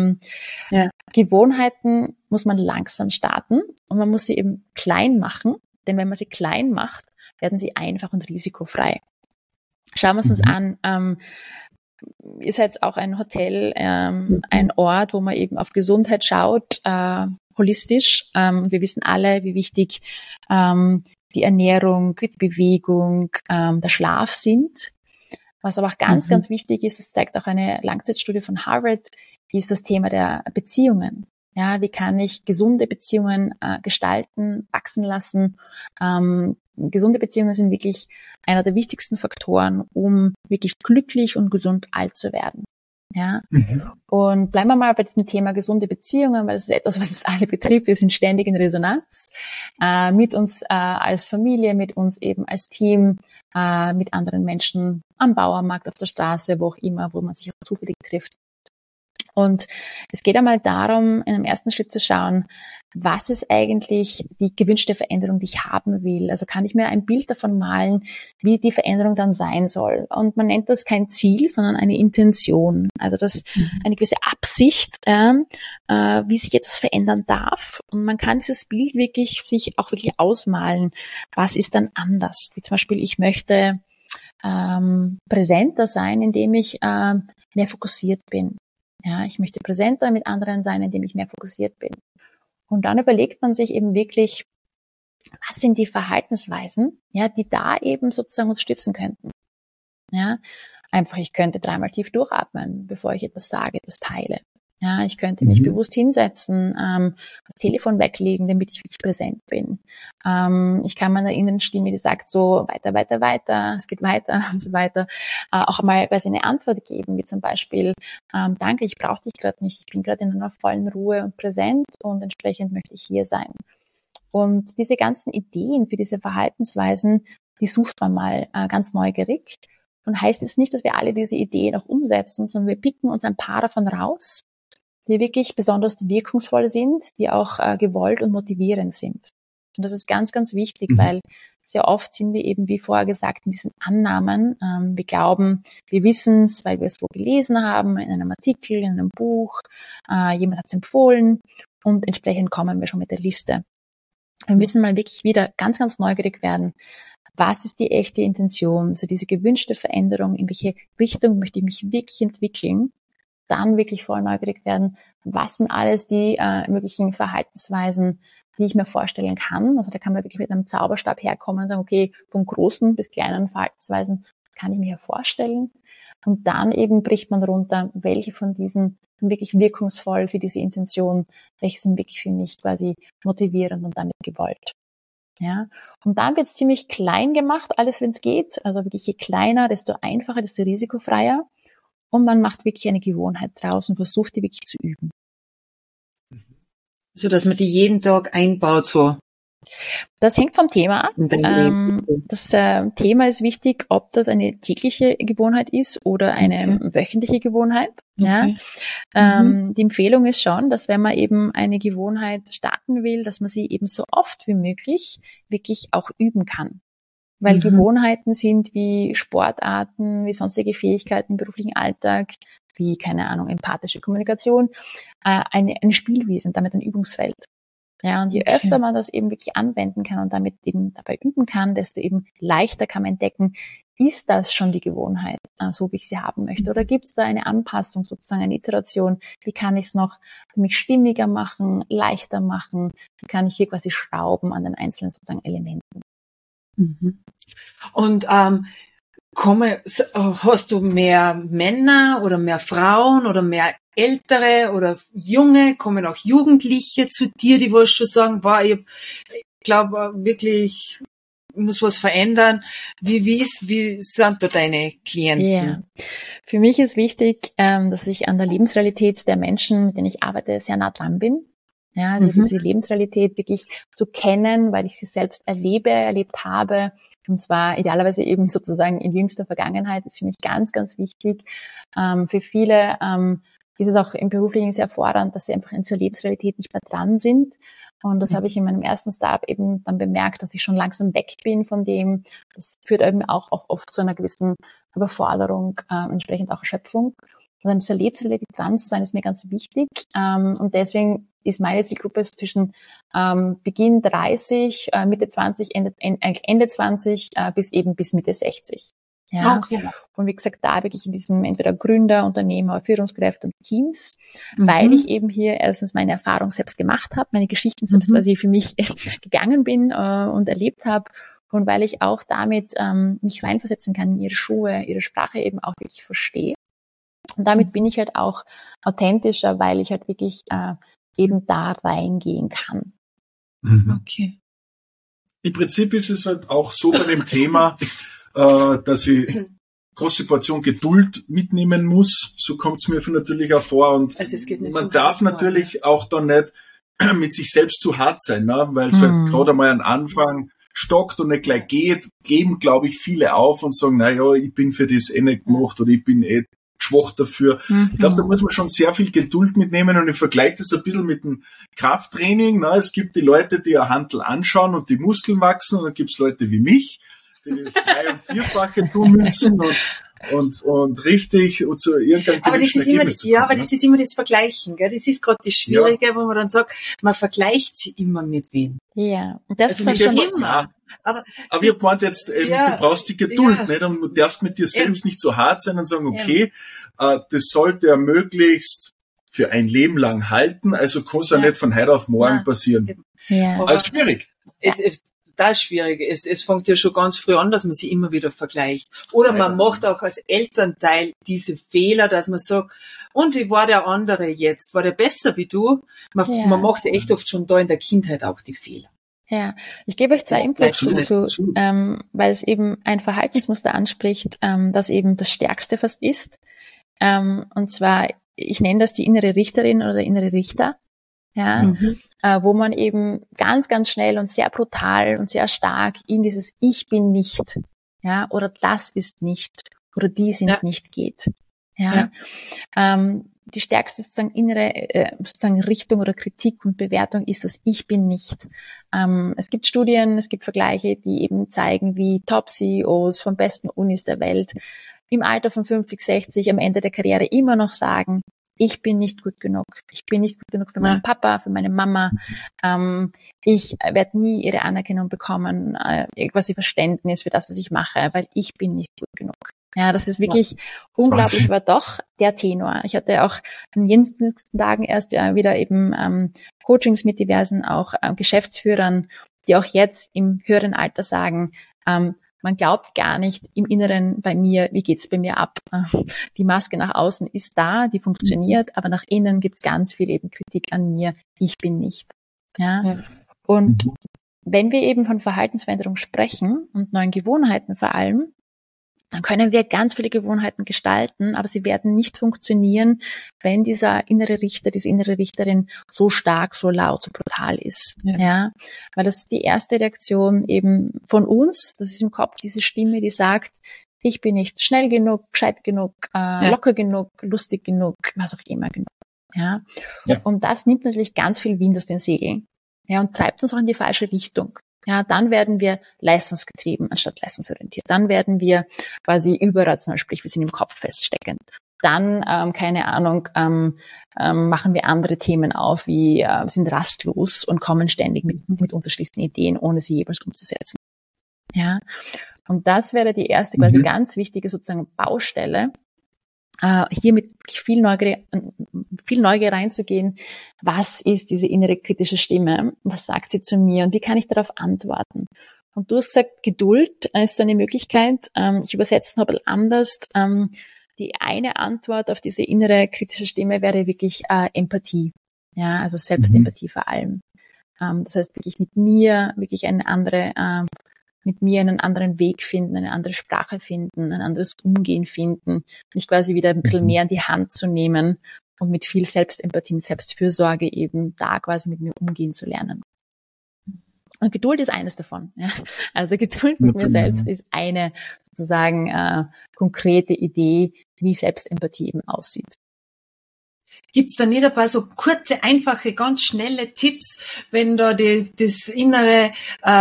Speaker 1: Gewohnheiten muss man langsam starten und man muss sie eben klein machen, denn wenn man sie klein macht, werden sie einfach und risikofrei. Schauen wir es uns an. Ist jetzt auch ein Hotel, ein Ort, wo man eben auf Gesundheit schaut, holistisch. Wir wissen alle, wie wichtig die Ernährung, die Bewegung, der Schlaf sind. Was aber auch ganz, ganz wichtig ist, das zeigt auch eine Langzeitstudie von Harvard, ist das Thema der Beziehungen. Ja, wie kann ich gesunde Beziehungen gestalten, wachsen lassen? Gesunde Beziehungen sind wirklich einer der wichtigsten Faktoren, um wirklich glücklich und gesund alt zu werden. Ja. Und bleiben wir mal bei diesem Thema gesunde Beziehungen, weil das ist etwas, was uns alle betrifft. Wir sind ständig in Resonanz mit uns als Familie, mit uns eben als Team, mit anderen Menschen am Bauernmarkt, auf der Straße, wo auch immer, wo man sich auch zufällig trifft. Und es geht einmal darum, in einem ersten Schritt zu schauen, was ist eigentlich die gewünschte Veränderung, die ich haben will. Also kann ich mir ein Bild davon malen, wie die Veränderung dann sein soll. Und man nennt das kein Ziel, sondern eine Intention. Also das ist eine gewisse Absicht, wie sich etwas verändern darf. Und man kann dieses Bild sich auch wirklich ausmalen. Was ist dann anders? Wie zum Beispiel, ich möchte präsenter sein, indem ich mehr fokussiert bin. Ja, ich möchte präsenter mit anderen sein, indem ich mehr fokussiert bin. Und dann überlegt man sich eben wirklich, was sind die Verhaltensweisen, ja, die da eben sozusagen unterstützen könnten. Ja, einfach, ich könnte 3-mal tief durchatmen, bevor ich etwas sage, etwas teile. Ja, ich könnte mich bewusst hinsetzen, das Telefon weglegen, damit ich wirklich präsent bin. Ich kann meiner inneren Stimme, die sagt so, weiter, weiter, weiter, es geht weiter und so weiter, auch mal quasi eine Antwort geben, wie zum Beispiel, danke, ich brauche dich gerade nicht, ich bin gerade in einer vollen Ruhe und präsent und entsprechend möchte ich hier sein. Und diese ganzen Ideen für diese Verhaltensweisen, die sucht man mal ganz neugierig. Und heißt jetzt nicht, dass wir alle diese Ideen auch umsetzen, sondern wir picken uns ein paar davon raus, die wirklich besonders wirkungsvoll sind, die auch gewollt und motivierend sind. Und das ist ganz, ganz wichtig, weil sehr oft sind wir eben, wie vorher gesagt, in diesen Annahmen. Wir glauben, wir wissen es, weil wir es wo gelesen haben, in einem Artikel, in einem Buch, jemand hat es empfohlen und entsprechend kommen wir schon mit der Liste. Wir müssen mal wirklich wieder ganz, ganz neugierig werden. Was ist die echte Intention? So diese gewünschte Veränderung, in welche Richtung möchte ich mich wirklich entwickeln? Dann wirklich voll neugierig werden. Was sind alles die möglichen Verhaltensweisen, die ich mir vorstellen kann? Also da kann man wirklich mit einem Zauberstab herkommen und sagen, okay, von großen bis kleinen Verhaltensweisen kann ich mir vorstellen. Und dann eben bricht man runter, welche von diesen sind wirklich wirkungsvoll für diese Intention, welche sind wirklich für mich quasi motivierend und damit gewollt. Ja, und dann wird es ziemlich klein gemacht, alles wenn es geht. Also wirklich je kleiner, desto einfacher, desto risikofreier. Und man macht wirklich eine Gewohnheit draus und versucht, die wirklich zu üben.
Speaker 4: So, dass man die jeden Tag einbaut, so.
Speaker 1: Das hängt vom Thema ab. Das Thema ist wichtig, ob das eine tägliche Gewohnheit ist oder eine wöchentliche Gewohnheit. Okay. Ja. Die Empfehlung ist schon, dass wenn man eben eine Gewohnheit starten will, dass man sie eben so oft wie möglich wirklich auch üben kann. Weil Gewohnheiten sind wie Sportarten, wie sonstige Fähigkeiten im beruflichen Alltag, wie, keine Ahnung, empathische Kommunikation, eine Spielwiese und damit ein Übungsfeld. Ja, und je öfter man das eben wirklich anwenden kann und damit eben dabei üben kann, desto eben leichter kann man entdecken, ist das schon die Gewohnheit, so wie ich sie haben möchte? Oder gibt es da eine Anpassung, sozusagen eine Iteration? Wie kann ich es noch für mich stimmiger machen, leichter machen? Wie kann ich hier quasi schrauben an den einzelnen sozusagen Elementen?
Speaker 4: Und hast du mehr Männer oder mehr Frauen oder mehr Ältere oder Junge? Kommen auch Jugendliche zu dir, die was schon sagen, ich glaube wirklich, ich muss was verändern. Wie sind da deine Klienten?
Speaker 1: Ja. Für mich ist wichtig, dass ich an der Lebensrealität der Menschen, mit denen ich arbeite, sehr nah dran bin. Ja, also diese Lebensrealität wirklich zu kennen, weil ich sie selbst erlebt habe. Und zwar idealerweise eben sozusagen in jüngster Vergangenheit, ist für mich ganz, ganz wichtig. Für viele ist es auch im Beruflichen sehr fordernd, dass sie einfach in dieser Lebensrealität nicht mehr dran sind. Und das habe ich in meinem ersten Startup eben dann bemerkt, dass ich schon langsam weg bin von dem. Das führt eben auch oft zu einer gewissen Überforderung, entsprechend auch Erschöpfung. Und an dieser Lebensrealität dran zu sein, ist mir ganz wichtig. Und deswegen ist meine Zielgruppe so zwischen Beginn 30, Mitte 20, Ende 20 bis Mitte 60. Ja. Okay. Und wie gesagt, da wirklich in diesem entweder Gründer, Unternehmer, Führungskräfte und Teams, weil ich eben hier erstens meine Erfahrung selbst gemacht habe, meine Geschichten selbst quasi für mich gegangen bin und erlebt habe und weil ich auch damit mich reinversetzen kann in ihre Schuhe, ihre Sprache eben auch wirklich verstehe. Und damit bin ich halt auch authentischer, weil ich halt wirklich eben da reingehen kann.
Speaker 3: Okay. Im Prinzip ist es halt auch so bei dem Thema, dass ich große Portion Geduld mitnehmen muss. So kommt es mir natürlich auch vor. Und also man darf natürlich auch dann nicht mit sich selbst zu hart sein, ne? Weil es halt gerade einmal am Anfang stockt und nicht gleich geht, geben, glaube ich, viele auf und sagen, naja, ich bin für das nicht gemacht oder ich bin schwach dafür. Ich glaube, da muss man schon sehr viel Geduld mitnehmen und ich vergleiche das ein bisschen mit dem Krafttraining. Na, es gibt die Leute, die ein Hantel anschauen und die Muskeln wachsen und dann gibt es Leute wie mich, die das 3- und 4-fache tun müssen und richtig und zu irgendeinem gewissen Ergebnis zu kommen.
Speaker 4: Ja, aber das ist immer das Vergleichen, gell? Das ist gerade das Schwierige, wo man dann sagt, man vergleicht sie immer mit wem.
Speaker 1: Ja, und das
Speaker 4: also
Speaker 1: ist schon
Speaker 4: immer.
Speaker 3: Aber ich meinte jetzt, du brauchst die Geduld, nicht? Und du darfst mit dir selbst nicht so hart sein und sagen, okay, das sollte ja möglichst für ein Leben lang halten, also kann es ja nicht von heute auf morgen passieren.
Speaker 1: Ja.
Speaker 3: Also schwierig.
Speaker 4: total schwierig. Es fängt ja schon ganz früh an, dass man sich immer wieder vergleicht. Oder man macht auch als Elternteil diese Fehler, dass man sagt, und wie war der andere jetzt? War der besser wie du? Man macht ja echt oft schon da in der Kindheit auch die Fehler.
Speaker 1: Ja, ich gebe euch 2 Inputs dazu, weil es eben ein Verhaltensmuster anspricht, das eben das Stärkste fast ist. Und zwar, ich nenne das die innere Richterin oder der innere Richter. Ja, wo man eben ganz, ganz schnell und sehr brutal und sehr stark in dieses Ich bin nicht, ja, oder das ist nicht, oder die sind nicht geht. Ja. Die stärkste sozusagen innere sozusagen Richtung oder Kritik und Bewertung ist das Ich bin nicht. Es gibt Studien, es gibt Vergleiche, die eben zeigen, wie Top-CEOs von besten Unis der Welt im Alter von 50, 60 am Ende der Karriere immer noch sagen, ich bin nicht gut genug. Ich bin nicht gut genug für meinen Papa, für meine Mama. Ich werde nie ihre Anerkennung bekommen, quasi Verständnis für das, was ich mache, weil ich bin nicht gut genug. Ja, das ist wirklich unglaublich, aber doch der Tenor. Ich hatte auch in den nächsten Tagen erst wieder eben Coachings mit diversen auch Geschäftsführern, die auch jetzt im höheren Alter sagen, man glaubt gar nicht im Inneren bei mir, wie geht's bei mir ab? Die Maske nach außen ist da, die funktioniert, aber nach innen gibt's ganz viel eben Kritik an mir. Ich bin nicht. Ja. Und wenn wir eben von Verhaltensveränderung sprechen und neuen Gewohnheiten vor allem, dann können wir ganz viele Gewohnheiten gestalten, aber sie werden nicht funktionieren, wenn dieser innere Richter, diese innere Richterin so stark, so laut, so brutal ist. Ja. Weil das ist die erste Reaktion eben von uns, das ist im Kopf diese Stimme, die sagt, ich bin nicht schnell genug, gescheit genug, locker genug, lustig genug, was auch immer genug. Ja. Und das nimmt natürlich ganz viel Wind aus den Segeln. Ja, und treibt uns auch in die falsche Richtung. Ja, dann werden wir leistungsgetrieben anstatt leistungsorientiert. Dann werden wir quasi überrational, sprich wir sind im Kopf feststeckend. Dann, keine Ahnung, machen wir andere Themen auf, wie sind rastlos und kommen ständig mit unterschiedlichen Ideen, ohne sie jeweils umzusetzen. Ja, und das wäre die erste quasi ganz wichtige sozusagen Baustelle, hier mit viel Neugier reinzugehen, was ist diese innere kritische Stimme, was sagt sie zu mir und wie kann ich darauf antworten. Und du hast gesagt, Geduld ist so eine Möglichkeit, ich übersetze es noch ein bisschen anders, die eine Antwort auf diese innere kritische Stimme wäre wirklich Empathie, ja, also Selbstempathie vor allem. Das heißt wirklich mit mir wirklich einen anderen Weg finden, eine andere Sprache finden, ein anderes Umgehen finden, mich quasi wieder ein bisschen mehr in die Hand zu nehmen und mit viel Selbstempathie, mit Selbstfürsorge eben da quasi mit mir umgehen zu lernen. Und Geduld ist eines davon. Ja. Also Geduld mit mir selbst ist eine sozusagen konkrete Idee, wie Selbstempathie eben aussieht.
Speaker 4: Gibt's da nicht ein paar so kurze, einfache, ganz schnelle Tipps, wenn da das innere,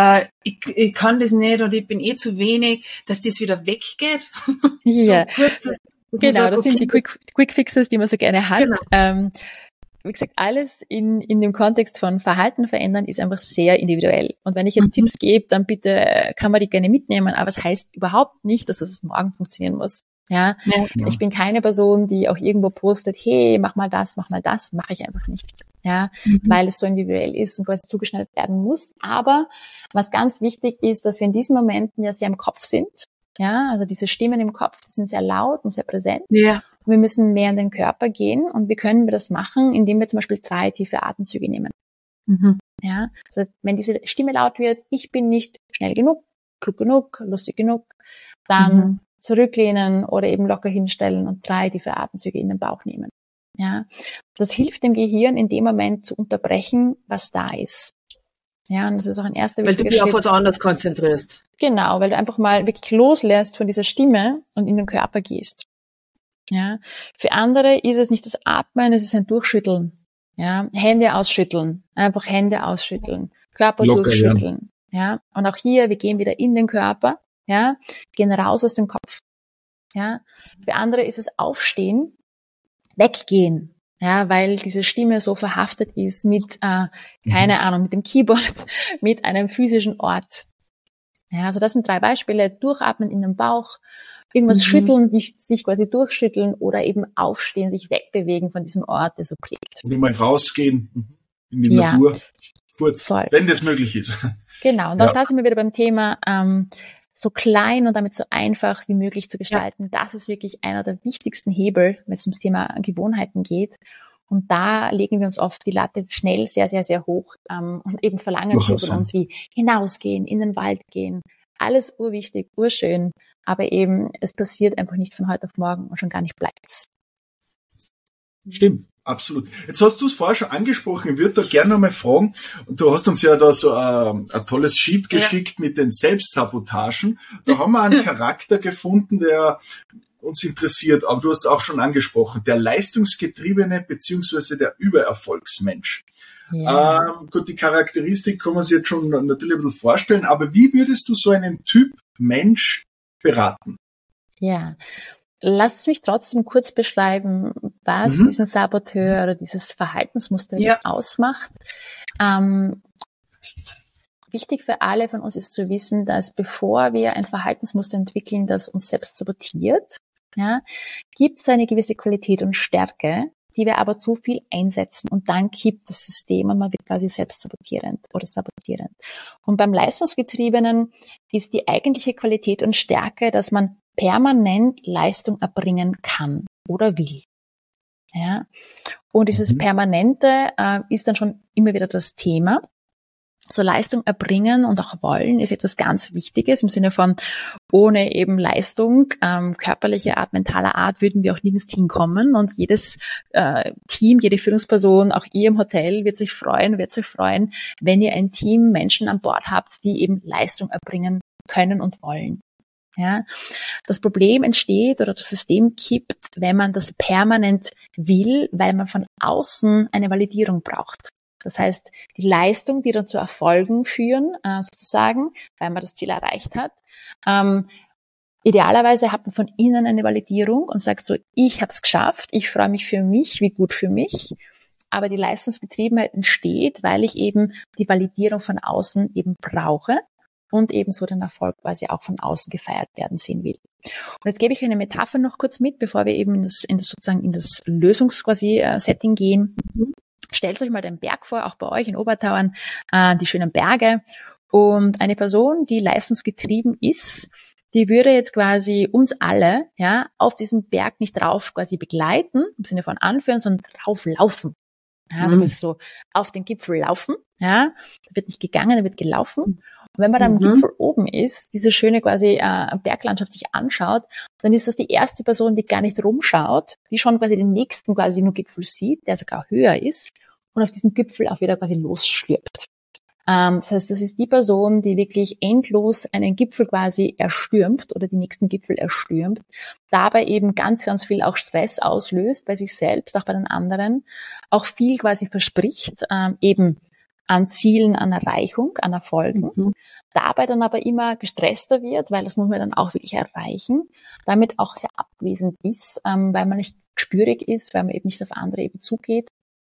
Speaker 4: ich kann das nicht oder ich bin zu wenig, dass das wieder weggeht?
Speaker 1: Ja,
Speaker 4: so kurze,
Speaker 1: genau, sagt, das sind die Quick Fixes, die man so gerne hat. Genau. Wie gesagt, alles in dem Kontext von Verhalten verändern ist einfach sehr individuell. Und wenn ich jetzt Tipps gebe, dann bitte kann man die gerne mitnehmen, aber es heißt überhaupt nicht, dass das morgen funktionieren muss. Ja, ich bin keine Person, die auch irgendwo postet, hey, mach mal das, mache ich einfach nicht. Ja, weil es so individuell ist und quasi zugeschnitten werden muss. Aber was ganz wichtig ist, dass wir in diesen Momenten ja sehr im Kopf sind. Ja, also diese Stimmen im Kopf, die sind sehr laut und sehr präsent. Ja. Und wir müssen mehr in den Körper gehen. Und wie können wir das machen? Indem wir zum Beispiel 3 tiefe Atemzüge nehmen. Ja, das heißt, wenn diese Stimme laut wird, ich bin nicht schnell genug, klug genug, lustig genug, dann zurücklehnen oder eben locker hinstellen und 3 tiefe Atemzüge in den Bauch nehmen. Ja, das hilft dem Gehirn in dem Moment zu unterbrechen, was da ist. Ja, und das ist auch ein erster wichtiger Schritt.
Speaker 4: Weil du dich auf was anderes konzentrierst.
Speaker 1: Genau, weil du einfach mal wirklich loslässt von dieser Stimme und in den Körper gehst. Ja, für andere ist es nicht das Atmen, es ist ein Durchschütteln. Ja, Hände ausschütteln, einfach Hände ausschütteln, Körper locker durchschütteln. Ja, und auch hier, wir gehen wieder in den Körper. Ja, gehen raus aus dem Kopf. Ja, für andere ist es Aufstehen, weggehen. Ja, weil diese Stimme so verhaftet ist mit, keine Ahnung, mit dem Keyboard, mit einem physischen Ort. Ja, also das sind 3 Beispiele. Durchatmen in den Bauch, irgendwas schütteln, sich quasi durchschütteln oder eben aufstehen, sich wegbewegen von diesem Ort, der so prägt.
Speaker 3: Und mal rausgehen in die Natur. kurz,
Speaker 1: Voll.
Speaker 3: wenn das möglich ist.
Speaker 1: Genau, und auch da sind wir wieder beim Thema, so klein und damit so einfach wie möglich zu gestalten. Das ist wirklich einer der wichtigsten Hebel, wenn es ums Thema Gewohnheiten geht. Und da legen wir uns oft die Latte schnell sehr, sehr, sehr hoch und eben verlangen viel von uns wie hinausgehen, in den Wald gehen. Alles urwichtig, urschön, aber eben es passiert einfach nicht von heute auf morgen und schon gar nicht bleibt's.
Speaker 3: Stimmt, absolut. Jetzt hast du es vorher schon angesprochen, ich würde da gerne nochmal fragen, und du hast uns ja da so ein tolles Sheet geschickt mit den Selbstsabotagen. Da haben wir einen Charakter gefunden, der uns interessiert, aber du hast es auch schon angesprochen, der leistungsgetriebene beziehungsweise der Übererfolgsmensch. Ja. Gut, die Charakteristik kann man sich jetzt schon natürlich ein bisschen vorstellen, aber wie würdest du so einen Typ Mensch beraten?
Speaker 1: Ja, lass mich trotzdem kurz beschreiben, was diesen Saboteur oder dieses Verhaltensmuster ausmacht. Wichtig für alle von uns ist zu wissen, dass bevor wir ein Verhaltensmuster entwickeln, das uns selbst sabotiert, gibt es eine gewisse Qualität und Stärke, die wir aber zu viel einsetzen und dann kippt das System und man wird quasi selbst sabotierend oder sabotierend. Und beim Leistungsgetriebenen ist die eigentliche Qualität und Stärke, dass man permanent Leistung erbringen kann oder will. Ja. Und dieses Permanente ist dann schon immer wieder das Thema. So Leistung erbringen und auch wollen ist etwas ganz Wichtiges im Sinne von ohne eben Leistung, körperlicher Art, mentaler Art würden wir auch nirgends hinkommen und jedes Team, jede Führungsperson, auch ihr im Hotel wird sich freuen, wenn ihr ein Team Menschen an Bord habt, die eben Leistung erbringen können und wollen. Ja, das Problem entsteht oder das System kippt, wenn man das permanent will, weil man von außen eine Validierung braucht. Das heißt, die Leistung, die dann zu Erfolgen führen, sozusagen, weil man das Ziel erreicht hat. Idealerweise hat man von innen eine Validierung und sagt so, ich habe es geschafft, ich freue mich für mich, wie gut für mich. Aber die Leistungsgetriebenheit entsteht, weil ich eben die Validierung von außen eben brauche und ebenso den Erfolg quasi auch von außen gefeiert werden sehen will. Und jetzt gebe ich eine Metapher noch kurz mit, bevor wir eben in das Lösungs-Setting gehen. Stellt euch mal den Berg vor, auch bei euch in Obertauern, die schönen Berge. Und eine Person, die leistungsgetrieben ist, die würde jetzt quasi uns alle auf diesen Berg nicht drauf quasi begleiten, im Sinne von anführen, sondern drauf laufen. Ja, du bist so auf den Gipfel laufen. Ja, da wird nicht gegangen, da wird gelaufen. Und wenn man dann am Gipfel oben ist, diese schöne quasi Berglandschaft sich anschaut, dann ist das die erste Person, die gar nicht rumschaut, die schon quasi den nächsten quasi nur Gipfel sieht, der sogar höher ist und auf diesen Gipfel auch wieder quasi losstürmt. Das heißt, das ist die Person, die wirklich endlos einen Gipfel quasi erstürmt oder die nächsten Gipfel erstürmt, dabei eben ganz, ganz viel auch Stress auslöst bei sich selbst, auch bei den anderen, auch viel quasi verspricht, eben an Zielen, an Erreichung, an Erfolgen, dabei dann aber immer gestresster wird, weil das muss man dann auch wirklich erreichen, damit auch sehr abwesend ist, weil man nicht gespürig ist, weil man eben nicht auf andere eben zugeht.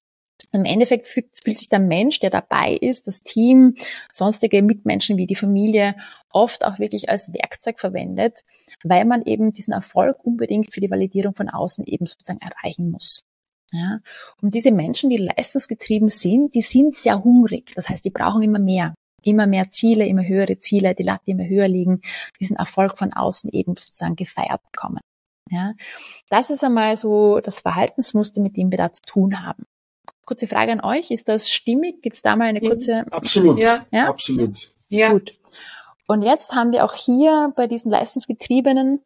Speaker 1: Im Endeffekt fühlt sich der Mensch, der dabei ist, das Team, sonstige Mitmenschen wie die Familie, oft auch wirklich als Werkzeug verwendet, weil man eben diesen Erfolg unbedingt für die Validierung von außen eben sozusagen erreichen muss. Ja. Und diese Menschen, die leistungsgetrieben sind, die sind sehr hungrig. Das heißt, die brauchen immer mehr Ziele, immer höhere Ziele, die Latte immer höher liegen, diesen Erfolg von außen eben sozusagen gefeiert bekommen. Ja. Das ist einmal so das Verhaltensmuster, mit dem wir da zu tun haben. Kurze Frage an euch, ist das stimmig? Gibt es da mal eine kurze...
Speaker 3: Absolut, ja? Absolut.
Speaker 1: Ja. Gut. Und jetzt haben wir auch hier bei diesen Leistungsgetriebenen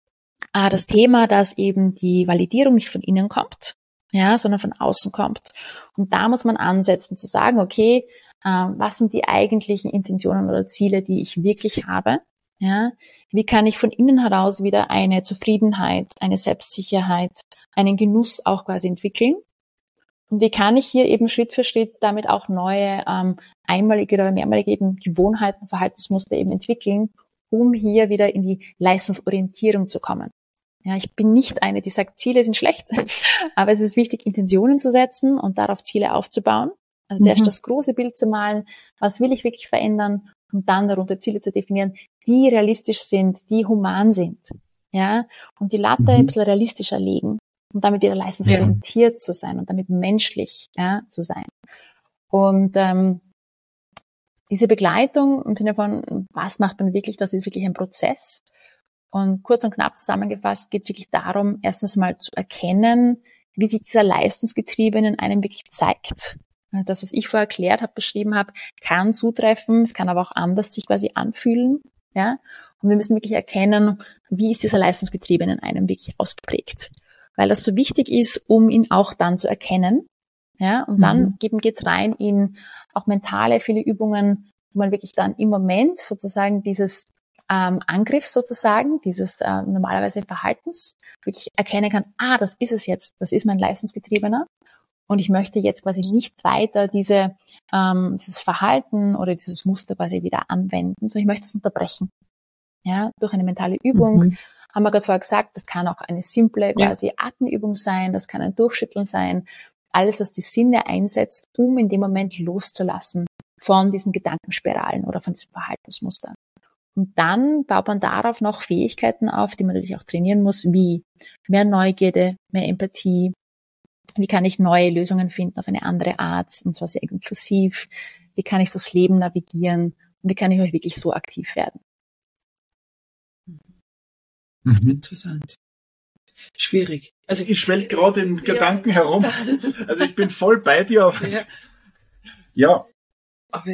Speaker 1: das Thema, dass eben die Validierung nicht von innen kommt, sondern von außen kommt. Und da muss man ansetzen, zu sagen, okay, was sind die eigentlichen Intentionen oder Ziele, die ich wirklich habe? Ja? Wie kann ich von innen heraus wieder eine Zufriedenheit, eine Selbstsicherheit, einen Genuss auch quasi entwickeln? Und wie kann ich hier eben Schritt für Schritt damit auch neue einmalige oder mehrmalige eben Gewohnheiten, Verhaltensmuster eben entwickeln, um hier wieder in die Leistungsorientierung zu kommen. Ja, ich bin nicht eine, die sagt, Ziele sind schlecht, aber es ist wichtig, Intentionen zu setzen und darauf Ziele aufzubauen. Also zuerst das große Bild zu malen, was will ich wirklich verändern und dann darunter Ziele zu definieren, die realistisch sind, die human sind. Ja, und die Latte ein bisschen realistischer legen. Und damit wieder leistungsorientiert zu sein und damit menschlich zu sein. Und diese Begleitung im Sinne von, was macht man wirklich, das ist wirklich ein Prozess. Und kurz und knapp zusammengefasst geht es wirklich darum, erstens mal zu erkennen, wie sich dieser Leistungsgetriebene in einem wirklich zeigt. Das, was ich vorher erklärt habe, beschrieben habe, kann zutreffen, es kann aber auch anders sich quasi anfühlen. Ja? Und wir müssen wirklich erkennen, wie ist dieser Leistungsgetriebene in einem wirklich ausgeprägt. Weil das so wichtig ist, um ihn auch dann zu erkennen. Ja? Und dann geht's rein in auch mentale, viele Übungen, wo man wirklich dann im Moment sozusagen dieses Angriffs sozusagen, dieses normalerweise Verhaltens, wirklich erkennen kann, das ist es jetzt, das ist mein Leistungsgetriebener und ich möchte jetzt quasi nicht weiter dieses Verhalten oder dieses Muster quasi wieder anwenden, sondern ich möchte es unterbrechen. Ja, durch eine mentale Übung, haben wir gerade vorher gesagt, das kann auch eine simple quasi Atemübung sein, das kann ein Durchschütteln sein, alles, was die Sinne einsetzt, um in dem Moment loszulassen von diesen Gedankenspiralen oder von diesem Verhaltensmuster. Und dann baut man darauf noch Fähigkeiten auf, die man natürlich auch trainieren muss, wie mehr Neugierde, mehr Empathie, wie kann ich neue Lösungen finden auf eine andere Art, und zwar sehr inklusiv, wie kann ich durchs Leben navigieren und wie kann ich auch wirklich so aktiv werden.
Speaker 4: Interessant. Schwierig.
Speaker 3: Also ich schwelg gerade in Gedanken herum. Also ich bin voll bei dir. Ja.
Speaker 4: Aber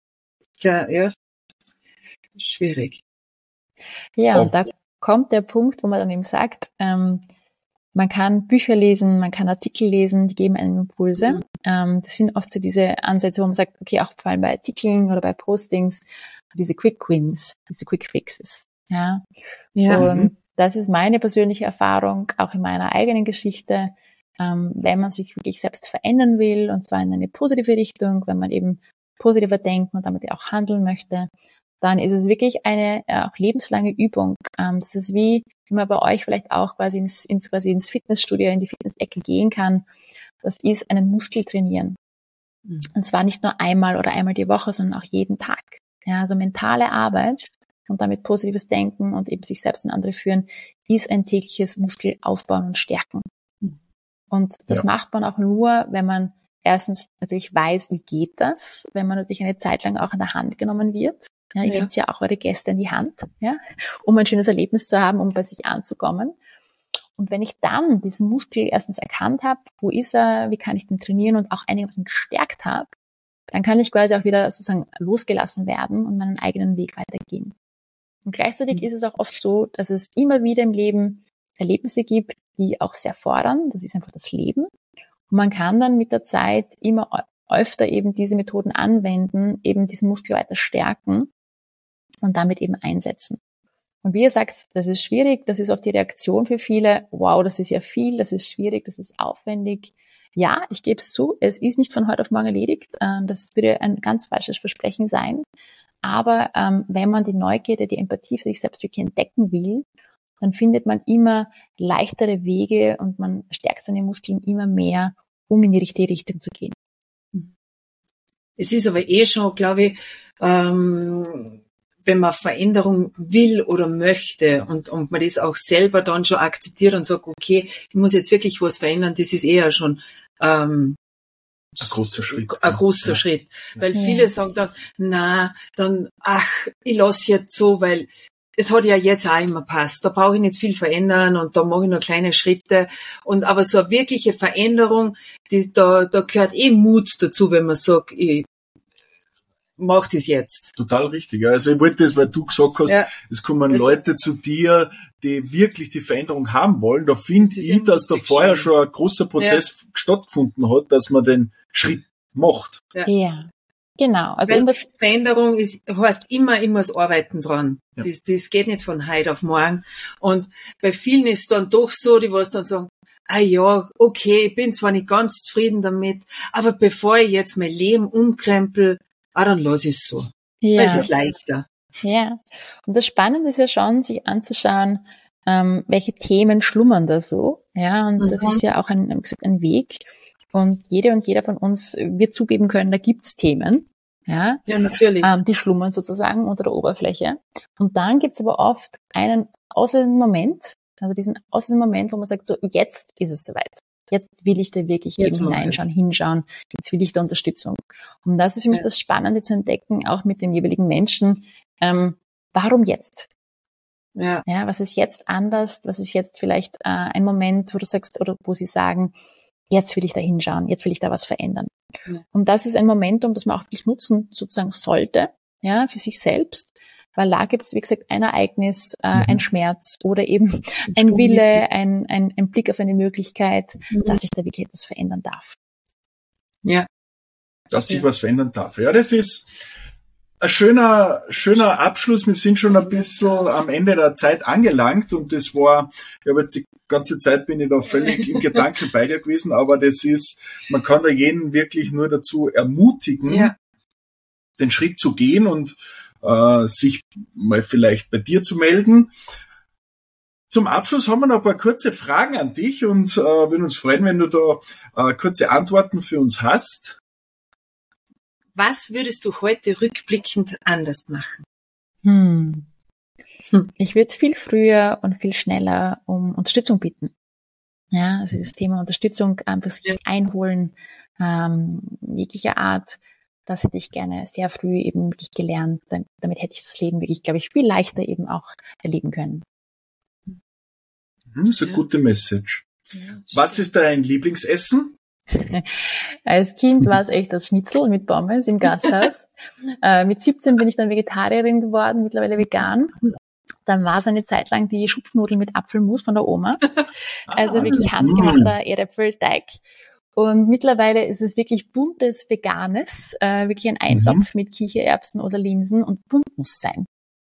Speaker 4: ja. Schwierig.
Speaker 1: Ja, und da kommt der Punkt, wo man dann eben sagt, man kann Bücher lesen, man kann Artikel lesen, die geben einem Impulse. Das sind oft so diese Ansätze, wo man sagt, okay, auch vor allem bei Artikeln oder bei Postings, diese Quick Wins, diese Quick Fixes. Ja. Und das ist meine persönliche Erfahrung, auch in meiner eigenen Geschichte, wenn man sich wirklich selbst verändern will, und zwar in eine positive Richtung, wenn man eben positiver denken und damit auch handeln möchte, dann ist es wirklich eine auch lebenslange Übung. Das ist wie man bei euch vielleicht auch quasi ins Fitnessstudio, in die Fitnessecke gehen kann. Das ist einen Muskel trainieren. Und zwar nicht nur einmal oder einmal die Woche, sondern auch jeden Tag. Ja, also mentale Arbeit und damit positives Denken und eben sich selbst und andere führen, ist ein tägliches Muskelaufbauen und Stärken. Und das macht man auch nur, wenn man erstens natürlich weiß, wie geht das, wenn man natürlich eine Zeit lang auch an der Hand genommen wird. Ja, ihr nehmt ja auch eure Gäste in die Hand, ja, um ein schönes Erlebnis zu haben, um bei sich anzukommen. Und wenn ich dann diesen Muskel erstens erkannt habe, wo ist er, wie kann ich den trainieren und auch einigermaßen gestärkt habe, dann kann ich quasi auch wieder sozusagen losgelassen werden und meinen eigenen Weg weitergehen. Und gleichzeitig ist es auch oft so, dass es immer wieder im Leben Erlebnisse gibt, die auch sehr fordern. Das ist einfach das Leben. Und man kann dann mit der Zeit immer öfter eben diese Methoden anwenden, eben diesen Muskel weiter stärken und damit eben einsetzen. Und wie ihr sagt, das ist schwierig, das ist oft die Reaktion für viele, wow, das ist ja viel, das ist schwierig, das ist aufwendig. Ja, ich gebe es zu, es ist nicht von heute auf morgen erledigt, das würde ein ganz falsches Versprechen sein. Aber wenn man die Neugierde, die Empathie für sich selbst wirklich entdecken will, dann findet man immer leichtere Wege und man stärkt seine Muskeln immer mehr, um in die richtige Richtung zu gehen.
Speaker 4: Es ist aber schon, glaube ich, wenn man Veränderung will oder möchte und man das auch selber dann schon akzeptiert und sagt, okay, ich muss jetzt wirklich was verändern, das ist eher schon ein
Speaker 3: großer Schritt.
Speaker 4: Ein großer Schritt. Weil viele sagen dann, ich lasse jetzt so, weil es hat ja jetzt auch immer passt. Da brauche ich nicht viel verändern und da mache ich nur kleine Schritte. Aber so eine wirkliche Veränderung, da gehört Mut dazu, wenn man sagt, ich mach das jetzt.
Speaker 3: Total richtig. Also ich wollte das, weil du gesagt hast, es kommen Leute zu dir, die wirklich die Veränderung haben wollen. Da finde ich, dass da vorher schon ein großer Prozess stattgefunden hat, dass man den Schritt macht.
Speaker 1: Ja. Genau. Also
Speaker 4: Veränderung heißt immer das Arbeiten dran. Ja. Das geht nicht von heute auf morgen. Und bei vielen ist dann doch so, die was dann sagen, okay, ich bin zwar nicht ganz zufrieden damit, aber bevor ich jetzt mein Leben umkrempel, dann lasse ich es so. Ja. Weil es ist leichter.
Speaker 1: Ja. Und das Spannende ist ja schon, sich anzuschauen, welche Themen schlummern da so. Ja, und das ist ja auch ein Weg. Und jede und jeder von uns wird zugeben können, da gibt's Themen, ja,
Speaker 4: natürlich,
Speaker 1: die schlummern sozusagen unter der Oberfläche. Und dann gibt's aber oft einen auslösenden Moment, also diesen auslösenden Moment, wo man sagt, so jetzt ist es soweit. Jetzt will ich da wirklich eben hineinschauen, hinschauen. Jetzt will ich da Unterstützung. Und das ist für mich das Spannende zu entdecken, auch mit dem jeweiligen Menschen. Warum jetzt? Ja, was ist jetzt anders? Was ist jetzt vielleicht ein Moment, wo du sagst, oder wo sie sagen, jetzt will ich da hinschauen, jetzt will ich da was verändern. Ja. Und das ist ein Momentum, das man auch wirklich nutzen sozusagen sollte, ja, für sich selbst, weil da gibt es, wie gesagt, ein Ereignis, ein Schmerz oder eben ein Wille, ein Blick auf eine Möglichkeit, dass sich da wirklich etwas verändern darf.
Speaker 3: Ja. Dass sich was verändern darf. Ja, das ist ein schöner Abschluss. Wir sind schon ein bisschen am Ende der Zeit angelangt und das war, ich habe jetzt die ganze Zeit bin ich da völlig im Gedanken bei dir gewesen, aber das ist, man kann da jeden wirklich nur dazu ermutigen, den Schritt zu gehen und sich mal vielleicht bei dir zu melden. Zum Abschluss haben wir noch ein paar kurze Fragen an dich und würden uns freuen, wenn du da kurze Antworten für uns hast.
Speaker 4: Was würdest du heute rückblickend anders machen?
Speaker 1: Ich würde viel früher und viel schneller um Unterstützung bitten. Ja, also das Thema Unterstützung einfach sich einholen, jeglicher Art, das hätte ich gerne sehr früh eben wirklich gelernt. Damit hätte ich das Leben wirklich, glaube ich, viel leichter eben auch erleben können.
Speaker 3: Das ist eine gute Message. Ja, was ist dein Lieblingsessen?
Speaker 1: Als Kind war es echt das Schnitzel mit Pommes im Gasthaus. Mit 17 bin ich dann Vegetarierin geworden, mittlerweile vegan. Dann war es eine Zeit lang die Schupfnudeln mit Apfelmus von der Oma. Also wirklich handgemachter Erdäpfelteig. Und mittlerweile ist es wirklich buntes Veganes, wirklich ein Eintopf mit Kichererbsen oder Linsen und bunt muss sein.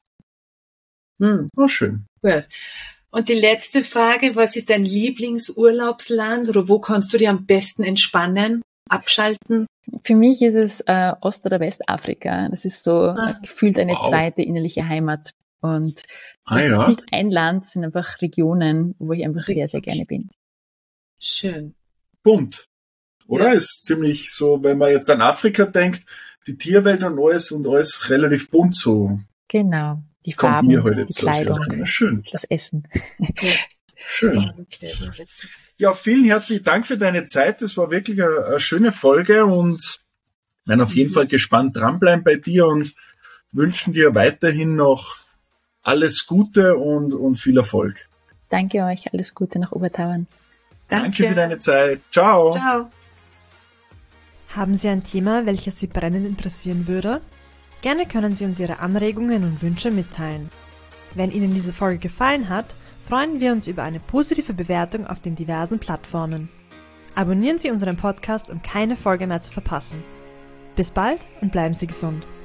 Speaker 3: Oh, schön.
Speaker 4: Gut. Und die letzte Frage, was ist dein Lieblingsurlaubsland oder wo kannst du dir am besten entspannen, abschalten?
Speaker 1: Für mich ist es Ost- oder Westafrika. Das ist so gefühlt eine zweite innerliche Heimat. Und es ist nicht ein Land, es sind einfach Regionen, wo ich einfach sehr, sehr gerne bin.
Speaker 4: Schön.
Speaker 3: Bunt, oder? Ja. Ist ziemlich so, wenn man jetzt an Afrika denkt, die Tierwelt und alles relativ bunt so.
Speaker 1: Genau. Die Farben, die Kleidung,
Speaker 3: schön.
Speaker 1: Das Essen.
Speaker 3: Schön. Ja, vielen herzlichen Dank für deine Zeit. Das war wirklich eine schöne Folge und werden auf jeden Fall gespannt dranbleiben bei dir und wünschen dir weiterhin noch alles Gute und viel Erfolg.
Speaker 1: Danke euch, alles Gute nach Obertauern.
Speaker 3: Danke für deine Zeit. Ciao.
Speaker 4: Ciao.
Speaker 2: Haben Sie ein Thema, welches Sie brennend interessieren würde? Gerne können Sie uns Ihre Anregungen und Wünsche mitteilen. Wenn Ihnen diese Folge gefallen hat, freuen wir uns über eine positive Bewertung auf den diversen Plattformen. Abonnieren Sie unseren Podcast, um keine Folge mehr zu verpassen. Bis bald und bleiben Sie gesund.